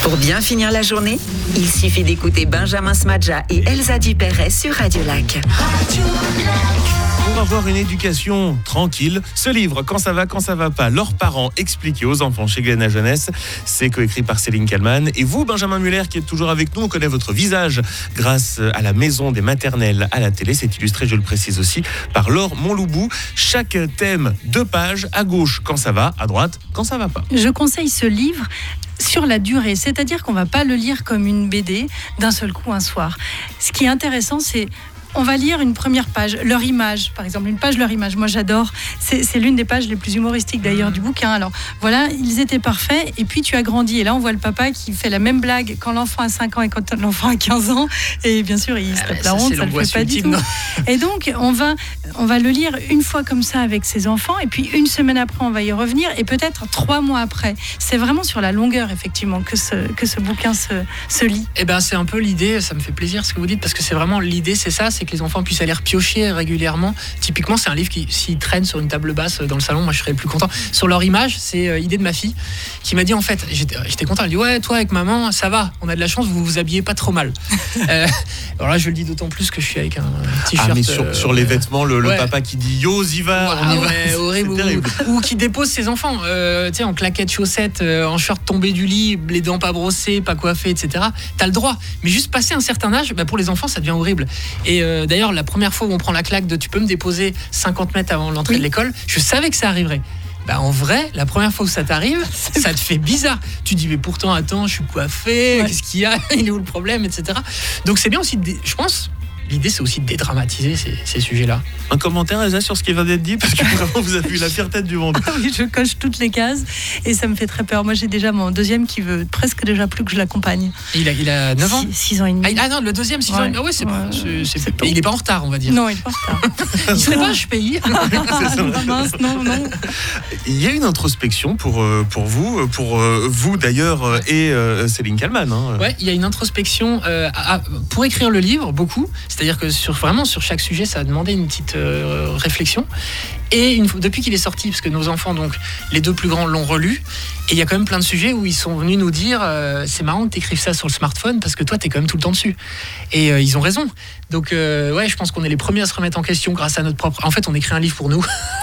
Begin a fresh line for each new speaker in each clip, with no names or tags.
Pour bien finir la journée, il suffit d'écouter Benjamin Smadja et Elsa Dupéret sur Radio Lac.
Pour avoir une éducation tranquille, ce livre, Quand ça va pas, leurs parents expliqués aux enfants chez Glénat Jeunesse, c'est coécrit par Céline Kallmann. Et vous, Benjamin Muller, qui êtes toujours avec nous, on connaît votre visage grâce à la maison des maternelles à la télé. C'est illustré, je le précise aussi, par Laure Montloubou. Chaque thème, 2 pages, à gauche, quand ça va, à droite, quand ça va pas.
Je conseille ce livre sur la durée, c'est-à-dire qu'on ne va pas le lire comme une BD d'un seul coup un soir. Ce qui est intéressant, c'est on va lire une première page, leur image, par exemple, une page leur image. Moi, j'adore. C'est l'une des pages les plus humoristiques d'ailleurs du bouquin. Alors voilà, ils étaient parfaits. Et puis tu as grandi. Et là, on voit le papa qui fait la même blague quand l'enfant a 5 ans et quand l'enfant a 15 ans. Et bien sûr, il se tape la honte, ça le fait pas du tout. Et donc, on va le lire une fois comme ça avec ses enfants. Et puis une semaine après, on va y revenir. Et peut-être 3 mois après. C'est vraiment sur la longueur, effectivement, que ce bouquin se lit.
Eh ben, c'est un peu l'idée. Ça me fait plaisir ce que vous dites parce que c'est vraiment l'idée, c'est ça. C'est que les enfants puissent aller piocher régulièrement. Typiquement, c'est un livre qui, s'il traîne sur une table basse dans le salon, moi je serais le plus content. Sur leur image, c'est idée de ma fille qui m'a dit, en fait, j'étais content, elle dit ouais, toi avec maman, ça va, on a de la chance, vous vous habillez pas trop mal. Alors là, je le dis d'autant plus que je suis avec un t-shirt.
Ah, mais sur les vêtements, le papa qui dit yo, y va, on y va.
Ouais, horrible. Ou qui dépose ses enfants, en claquettes, chaussettes, en short tombé du lit, les dents pas brossées, pas coiffées, etc. T'as le droit. Mais juste passer un certain âge, pour les enfants, ça devient horrible. Et d'ailleurs, la première fois où on prend la claque de tu peux me déposer 50 mètres avant l'entrée de l'école, je savais que ça arriverait. En vrai, la première fois que ça t'arrive, ça te fait bizarre. Tu te dis, mais pourtant, attends, je suis coiffé, qu'est-ce qu'il y a, il est où le problème, etc. Donc c'est bien aussi, je pense, l'idée c'est aussi de dédramatiser ces sujets-là.
Un commentaire, Elsa, sur ce qui vient d'être dit, parce que vraiment vous avez eu la pire tête du monde.
Oui, je coche toutes les cases et ça me fait très peur. Moi, j'ai déjà mon deuxième qui veut presque déjà plus que je l'accompagne.
Il a 9 ans
6 ans et demi.
Ah non, le deuxième, 6 ans et demi. Ah ouais, il n'est pas en retard, on va dire.
Non, il n'est pas en retard.
Il serait pas HPI.
Non.
Il y a une introspection pour vous d'ailleurs et Céline Kallmann.
Ouais, il y a une introspection pour écrire le livre, beaucoup. C'est-à-dire que sur chaque sujet, ça a demandé une petite réflexion. Et depuis qu'il est sorti, parce que nos enfants, donc les 2 plus grands, l'ont relu, et il y a quand même plein de sujets où ils sont venus nous dire c'est marrant que tu écrives ça sur le smartphone parce que toi, tu es quand même tout le temps dessus. Et ils ont raison. Donc, je pense qu'on est les premiers à se remettre en question grâce à notre propre. En fait, on écrit un livre pour nous.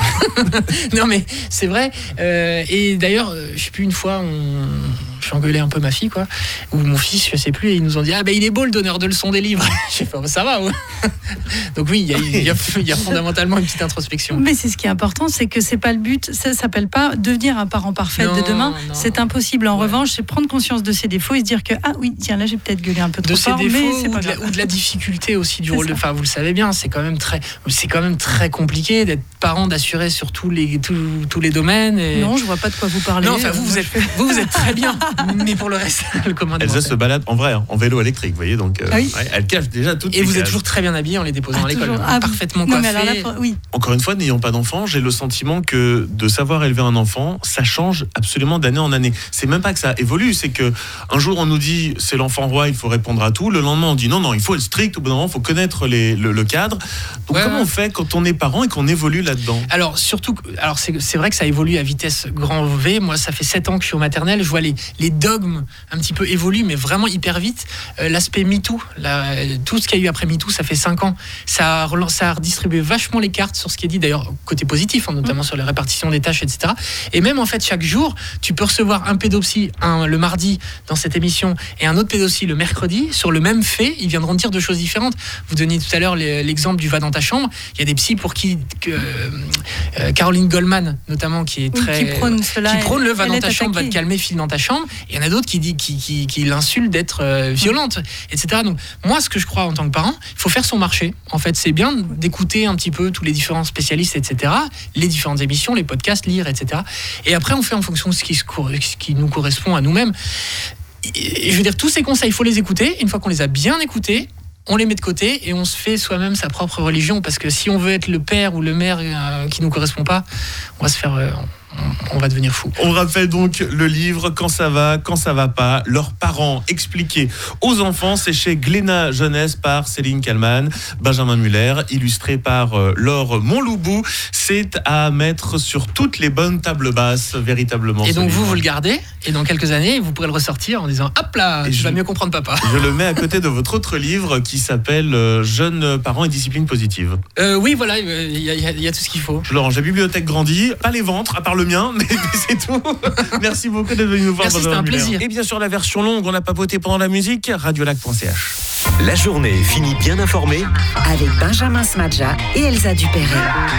Non, mais c'est vrai. Et d'ailleurs, je sais plus, une fois, je suis engueulé un peu ma fille, quoi, ou mon fils, je sais plus, et ils nous ont dit il est beau le donneur de leçons des livres. J'ai fait ça va, ouais. Donc oui, il y a fondamentalement une petite introspection.
Mais c'est ce qui est important, c'est que c'est pas le but. Ça s'appelle pas devenir un parent parfait de demain. Non. C'est impossible. En revanche, c'est prendre conscience de ses défauts et se dire que tiens, là j'ai peut-être gueulé un peu trop fort, mais c'est pas grave.
Ou de la difficulté aussi du rôle de. Enfin, vous le savez bien, c'est quand même très compliqué d'être parent, d'assurer sur tous les domaines. Et...
Non, je vois pas de quoi vous parlez.
Non, enfin vous êtes très bien. Mais pour le reste, le commun des
Elsa se balade en vrai, en vélo électrique, vous voyez, donc elle cache déjà toutes les cases.
Et vous êtes toujours très bien habillés en les déposant à l'école, parfaitement coiffés.
Oui.
Encore une fois, n'ayant pas d'enfant, j'ai le sentiment que de savoir élever un enfant, ça change absolument d'année en année. C'est même pas que ça évolue, c'est que un jour on nous dit c'est l'enfant roi, il faut répondre à tout. Le lendemain on dit non, il faut être strict. Au bout d'un moment, il faut connaître le cadre. Donc comment on fait quand on est parent et qu'on évolue là-dedans ?
Alors c'est vrai que ça évolue à vitesse grand V. Moi, ça fait 7 ans que je suis au maternel. Je vois les dogmes un petit peu évoluent, mais vraiment hyper vite. L'aspect MeToo, tout ce qu'il y a eu après MeToo, ça fait 5 ans. Ça a redistribué vachement les cartes sur ce qui est dit, d'ailleurs, côté positif, notamment sur les répartitions des tâches, etc. Et même, en fait, chaque jour, tu peux recevoir un pédopsie le mardi dans cette émission et un autre pédopsie le mercredi sur le même fait. Ils viendront dire 2 choses différentes. Vous donniez tout à l'heure l'exemple du va dans ta chambre. Il y a des psys pour qui Caroline Goldman, notamment, qui prône le va dans ta chambre, va te calmer, file dans ta chambre. Et il y en a d'autres qui l'insultent d'être violente, etc. Donc, moi, ce que je crois en tant que parent, il faut faire son marché. En fait, c'est bien d'écouter un petit peu tous les différents spécialistes, etc., les différentes émissions, les podcasts, lire, etc. Et après, on fait en fonction de ce qui nous correspond à nous-mêmes. Et je veux dire, tous ces conseils, il faut les écouter. Une fois qu'on les a bien écoutés, on les met de côté et on se fait soi-même sa propre religion. Parce que si on veut être le père ou le mère qui nous correspond pas, on va se faire on va devenir fou.
On rappelle donc le livre Quand ça va pas, leurs parents expliqués aux enfants. C'est chez Glénat Jeunesse par Céline Kallmann, Benjamin Muller, illustré par Laure Montloubou. C'est à mettre sur toutes les bonnes tables basses, véritablement.
Et donc
livre.
vous le gardez, et dans quelques années, vous pourrez le ressortir en disant hop là, tu vas mieux comprendre papa.
Je le mets à côté de votre autre livre qui s'appelle Jeunes parents et discipline positive.
Oui, voilà, il y a tout ce qu'il faut.
Je le range. La bibliothèque grandit, pas les ventres, à part le mien, mais c'est tout. Merci beaucoup d'être venu nous voir.
Merci, c'était un plaisir.
Et bien sûr, la version longue, on a papoté pendant la musique, radiolac.ch.
La journée finit bien informée
avec Benjamin Smadja et Elsa Dupéret.